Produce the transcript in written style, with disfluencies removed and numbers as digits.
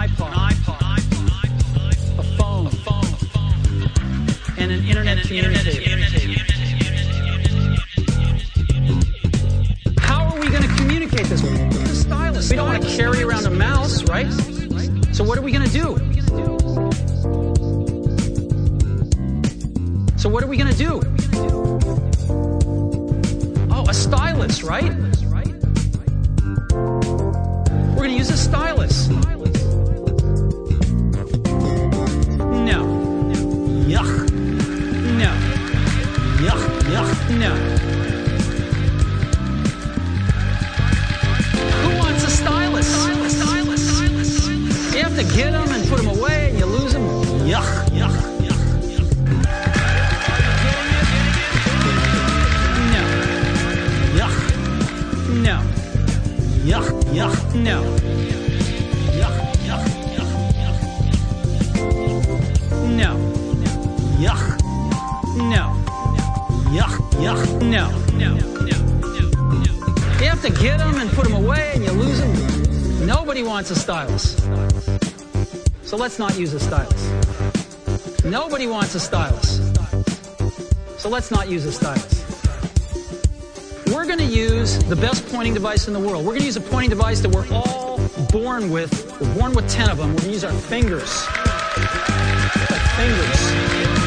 a phone, and an internet communicator. How are we going to communicate this? The stylus. We don't want to carry around a mouse, right? So what are we going to do? Oh, a stylus, right? We're going to use a stylus. No. Yuck. No. Yuck. No. Who wants a stylus? You have to get them and put them away and you lose them. Yuck. No. Yuck. No. Yuck. No. Yuck. No. Yuck. No. You have to get them and put them away and you lose them. Nobody wants a stylus. So let's not use a stylus. Nobody wants a stylus. So let's not use a stylus. We're going to use the best pointing device in the world. We're going to use a pointing device that we're all born with. We're born with 10 of them. We're going to use our fingers. Like fingers.